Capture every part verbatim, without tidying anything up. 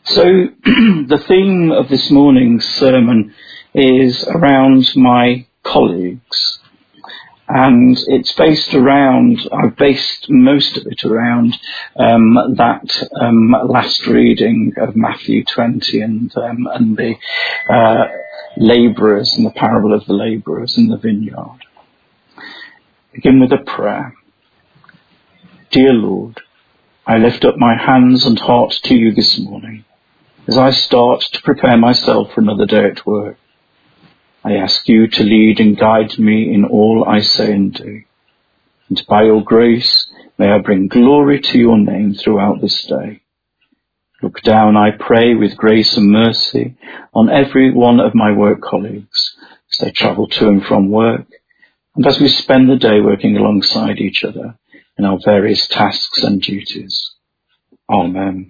So the theme of this morning's sermon is around my colleagues, and it's based around, I've based most of it around um, that um, last reading of Matthew twenty and, um, and the uh, labourers and the parable of the labourers in the vineyard. Begin with a prayer. Dear Lord, I lift up my hands and heart to you this morning as I start to prepare myself for another day at work. I ask you to lead and guide me in all I say and do. And by your grace, may I bring glory to your name throughout this day. Look down, I pray, with grace and mercy on every one of my work colleagues as they travel to and from work, and as we spend the day working alongside each other in our various tasks and duties. Amen.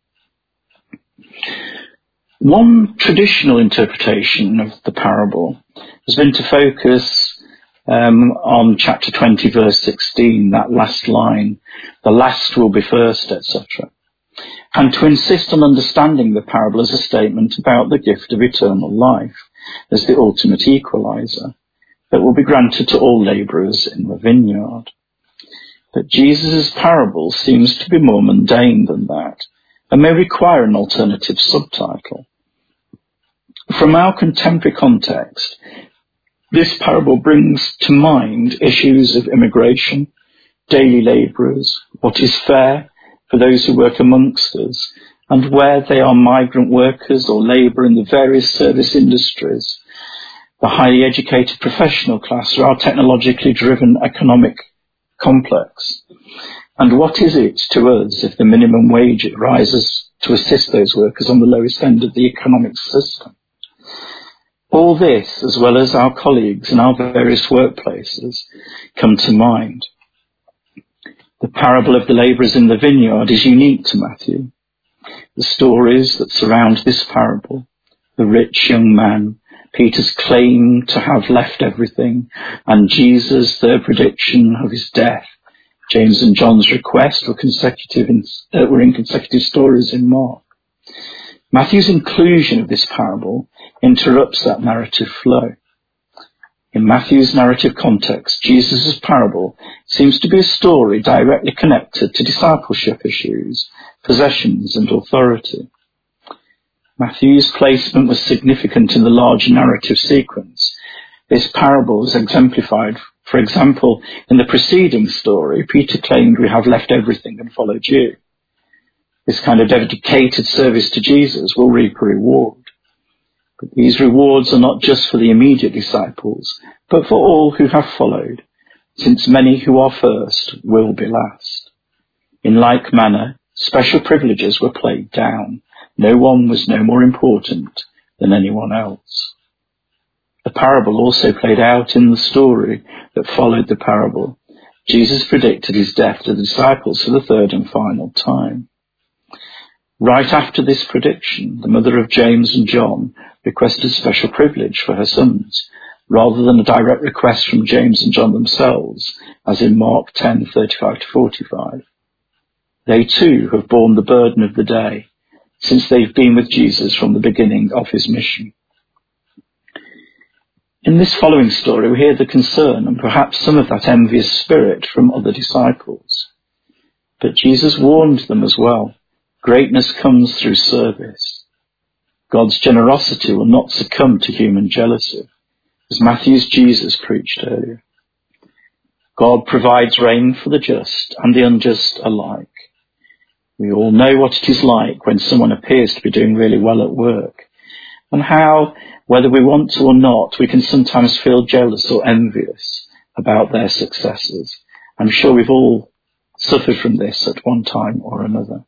One traditional interpretation of the parable has been to focus um, on chapter twenty, verse sixteen, that last line, the last will be first, et cetera, and to insist on understanding the parable as a statement about the gift of eternal life as the ultimate equalizer that will be granted to all labourers in the vineyard. But Jesus' parable seems to be more mundane than that, and may require an alternative subtitle. From our contemporary context, this parable brings to mind issues of immigration, daily labourers, what is fair for those who work amongst us, and where they are migrant workers or labour in the various service industries, the highly educated professional class, or our technologically driven economic complex. And what is it to us if the minimum wage rises to assist those workers on the lowest end of the economic system? All this, as well as our colleagues in our various workplaces, come to mind. The parable of the labourers in the vineyard is unique to Matthew. The stories that surround this parable, the rich young man, Peter's claim to have left everything, and Jesus' their prediction of his death, James and John's request were consecutive in, uh, were in consecutive stories in Mark. Matthew's inclusion of this parable interrupts that narrative flow. In Matthew's narrative context, Jesus' parable seems to be a story directly connected to discipleship issues, possessions and authority. Matthew's placement was significant in the larger narrative sequence. This parable is exemplified, for example, in the preceding story, Peter claimed, "We have left everything and followed you." This kind of dedicated service to Jesus will reap a reward. But these rewards are not just for the immediate disciples, but for all who have followed, since many who are first will be last. In like manner, special privileges were played down. No one was no more important than anyone else. The parable also played out in the story that followed the parable. Jesus predicted his death to the disciples for the third and final time. Right after this prediction, the mother of James and John requested special privilege for her sons, rather than a direct request from James and John themselves, as in Mark ten, thirty-five to forty-five. They too have borne the burden of the day, since they've been with Jesus from the beginning of his mission. In this following story, we hear the concern and perhaps some of that envious spirit from other disciples. But Jesus warned them as well. Greatness comes through service. God's generosity will not succumb to human jealousy, as Matthew's Jesus preached earlier. God provides rain for the just and the unjust alike. We all know what it is like when someone appears to be doing really well at work, and how, whether we want to or not, we can sometimes feel jealous or envious about their successes. I'm sure we've all suffered from this at one time or another.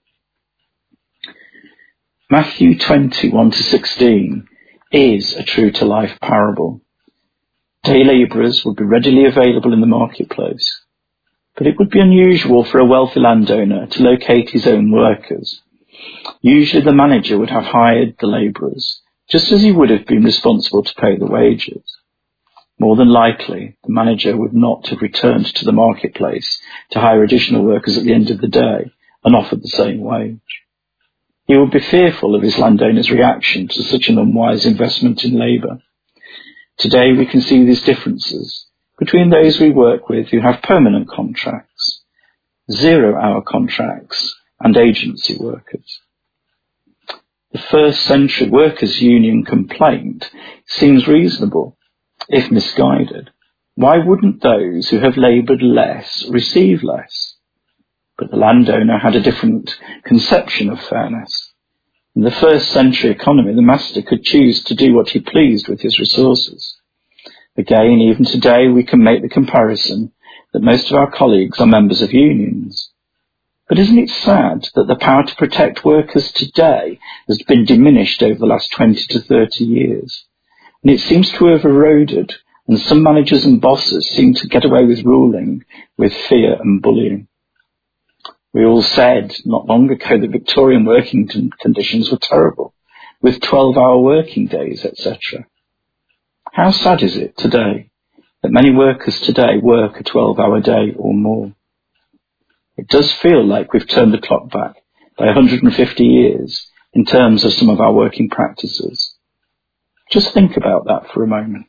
Matthew twenty, one to sixteen is a true-to-life parable. Day labourers would be readily available in the marketplace, but it would be unusual for a wealthy landowner to locate his own workers. Usually the manager would have hired the labourers, just as he would have been responsible to pay the wages. More than likely, the manager would not have returned to the marketplace to hire additional workers at the end of the day and offered the same wage. He would be fearful of his landowner's reaction to such an unwise investment in labour. Today we can see these differences between those we work with who have permanent contracts, zero-hour contracts, and agency workers. The first century workers' union complaint seems reasonable, if misguided. Why wouldn't those who have laboured less receive less? But the landowner had a different conception of fairness. In the first century economy, the master could choose to do what he pleased with his resources. Again, even today, we can make the comparison that most of our colleagues are members of unions. But isn't it sad that the power to protect workers today has been diminished over the last twenty to thirty years? And it seems to have eroded, and some managers and bosses seem to get away with ruling with fear and bullying. We all said not long ago that Victorian working conditions were terrible, with twelve-hour working days, et cetera. How sad is it today that many workers today work a twelve-hour day or more? It does feel like we've turned the clock back by one hundred fifty years in terms of some of our working practices. Just think about that for a moment.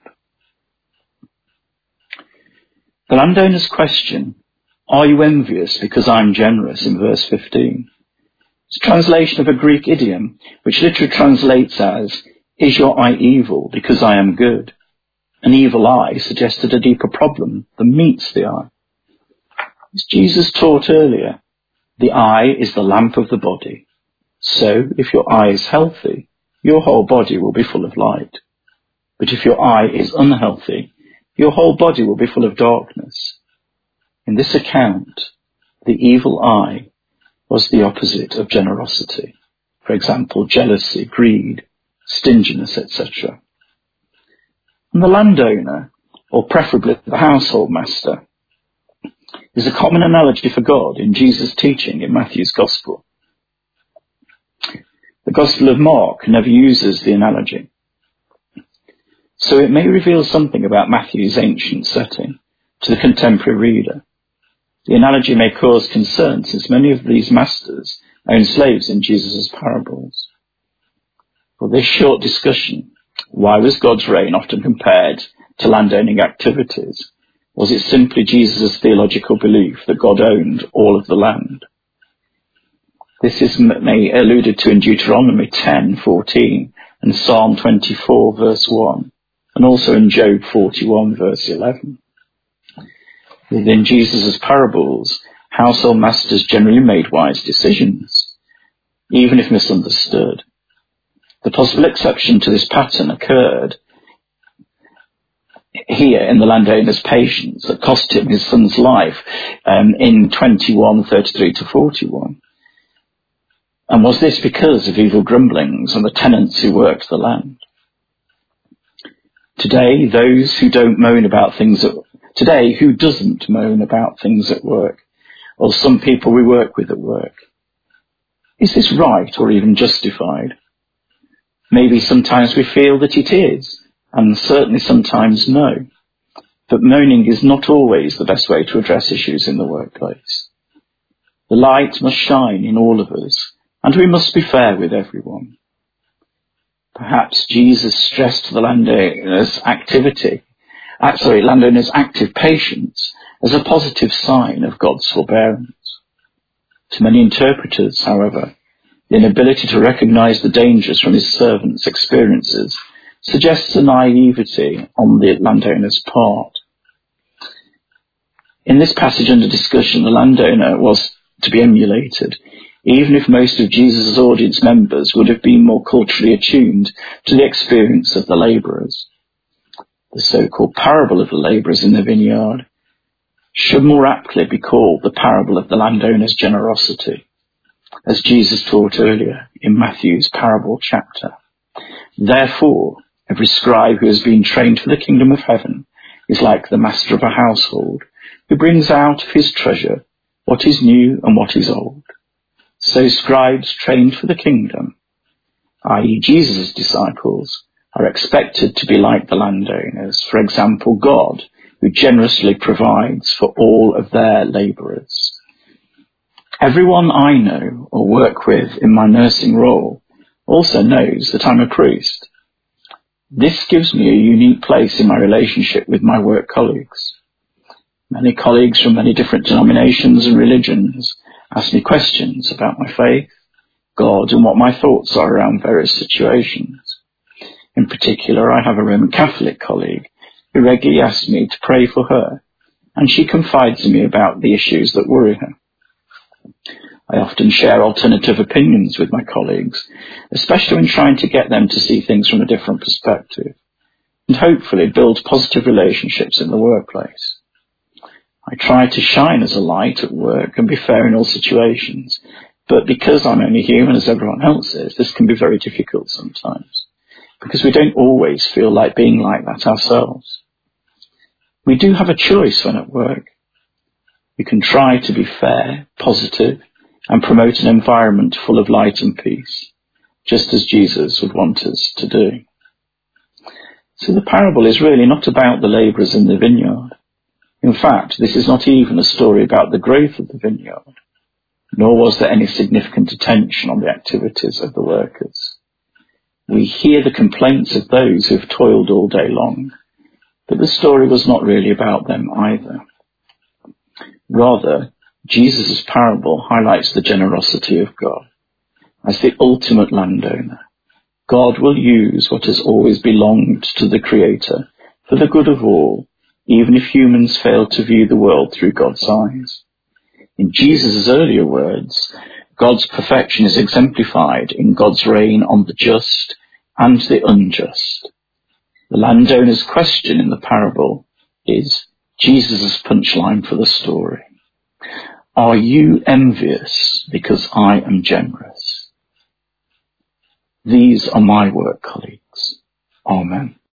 The landowner's question, "Are you envious because I'm generous?" in verse fifteen. It's a translation of a Greek idiom which literally translates as, "Is your eye evil because I am good?" An evil eye suggested a deeper problem than meets the eye. As Jesus taught earlier, the eye is the lamp of the body. So if your eye is healthy, your whole body will be full of light. But if your eye is unhealthy, your whole body will be full of darkness. In this account, the evil eye was the opposite of generosity. For example, jealousy, greed, stinginess, et cetera. And the landowner, or preferably the household master, is a common analogy for God in Jesus' teaching in Matthew's Gospel. The Gospel of Mark never uses the analogy, so it may reveal something about Matthew's ancient setting to the contemporary reader. The analogy may cause concern since many of these masters owned slaves in Jesus' parables. For this short discussion, why was God's reign often compared to landowning activities? Was it simply Jesus' theological belief that God owned all of the land? This is alluded to in Deuteronomy ten fourteen and Psalm twenty-four verse one, and also in Job forty-one verse eleven. Within Jesus' parables, household masters generally made wise decisions, even if misunderstood. The possible exception to this pattern occurred here in the landowner's patience that cost him his son's life um, in twenty-one thirty-three to forty-one. And was this because of evil grumblings and the tenants who worked the land? Today, those who don't moan about things at, today, who doesn't moan about things at work, or some people we work with at work? Is this right or even justified? Maybe sometimes we feel that it is, and certainly sometimes no. But moaning is not always the best way to address issues in the workplace. The light must shine in all of us, and we must be fair with everyone. Perhaps Jesus stressed the landowner's activity, uh, sorry, landowner's active patience as a positive sign of God's forbearance. To many interpreters, however, the inability to recognize the dangers from his servants' experiences suggests a naivety on the landowner's part. In this passage under discussion, the landowner was to be emulated, even if most of Jesus' audience members would have been more culturally attuned to the experience of the labourers. The so-called parable of the labourers in the vineyard should more aptly be called the parable of the landowner's generosity, as Jesus taught earlier in Matthew's parable chapter. Therefore, every scribe who has been trained for the kingdom of heaven is like the master of a household, who brings out of his treasure what is new and what is old. So scribes trained for the kingdom, that is Jesus' disciples, are expected to be like the landowners, for example, God, who generously provides for all of their labourers. Everyone I know or work with in my nursing role also knows that I'm a priest. This gives me a unique place in my relationship with my work colleagues. Many colleagues from many different denominations and religions ask me questions about my faith, God, and what my thoughts are around various situations. In particular, I have a Roman Catholic colleague who regularly asks me to pray for her, and she confides in me about the issues that worry her. I often share alternative opinions with my colleagues, especially when trying to get them to see things from a different perspective, and hopefully build positive relationships in the workplace. I try to shine as a light at work and be fair in all situations, but because I'm only human as everyone else is, this can be very difficult sometimes, because we don't always feel like being like that ourselves. We do have a choice when at work. We can try to be fair, positive, and promote an environment full of light and peace, just as Jesus would want us to do. So the parable is really not about the labourers in the vineyard. In fact, this is not even a story about the growth of the vineyard, nor was there any significant attention on the activities of the workers. We hear the complaints of those who have toiled all day long, but the story was not really about them either. Rather, Jesus' parable highlights the generosity of God. As the ultimate landowner, God will use what has always belonged to the Creator for the good of all, even if humans fail to view the world through God's eyes. In Jesus' earlier words, God's perfection is exemplified in God's reign on the just and the unjust. The landowner's question in the parable is Jesus' punchline for the story. Are you envious because I am generous? These are my work colleagues. Amen.